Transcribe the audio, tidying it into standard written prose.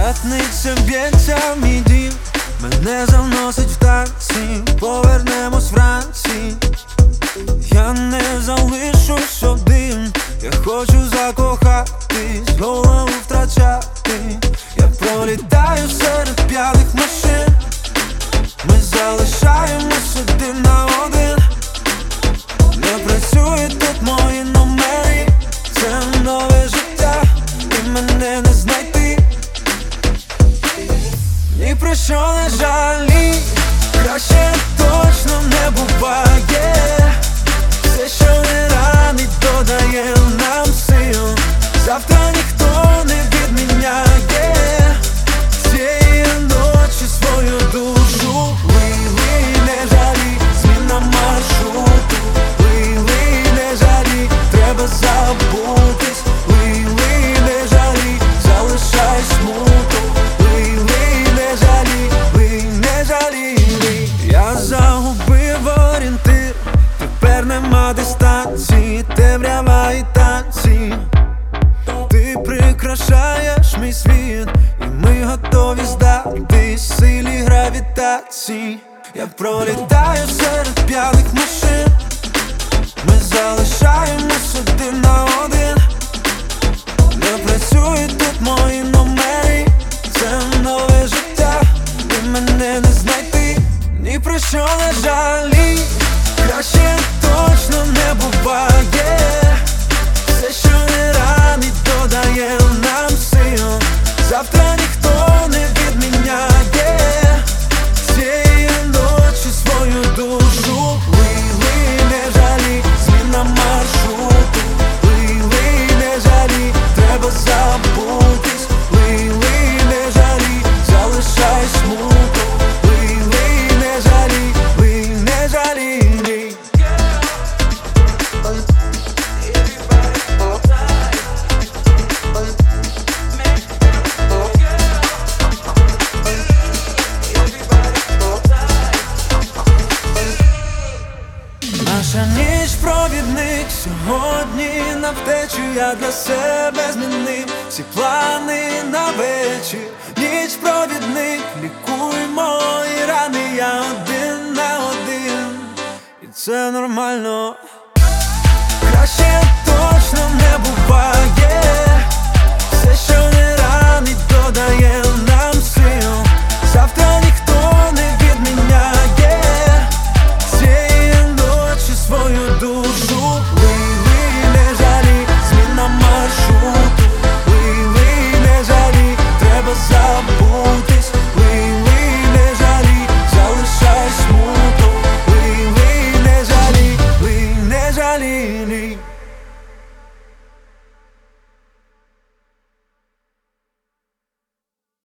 П'ятниця б'ється в мій дім, мене заносить в танці, повернемось вранці. Я не залишусь один, я хочу закохатись, голову втрачати. Я пролітаю серед п'яних машин, ми залишаємось один на один. Не працює тут мої номери, це нове життя, і мене не знайти. Ні про що не жалій, краще точно не буває. Все, що не ранить, додає нам сил. Завтра ніхто не відміняє цієї ночі свою душу. Лий, не жалій, зміна маршруту. Лий, не жалій, треба забутись. Лий, не жалій, залишай смуту. Лий, не жалій, не жалій. Я загубив орієнтир, тепер нема дистанції, темрява і танці. Ти прикрашаєш мій світ, і ми готові здатись силі гравітації. Я пролітаю серед п'яних машин, ми залишаємось один на один. Не працює тут мої номери, це нове життя, і мене не знайти. Ні про що не жалій, краще точно не буває. Все, що не ранить, додає нам сил. Завтра ніхто не відміняє цієї ночі свою душу. Лий, не жалій, зміна маршруту. Лий, не жалій, треба забутись. Лий, не жалій, залишай смуту. Лий, не жалій, не жалій. Наша ніч провідник, сьогодні на втечу я для себе змінив всі плани на вечір. Ніч провідник, лікуй мої рани, я один на один, і це нормально. Краще точно не буває.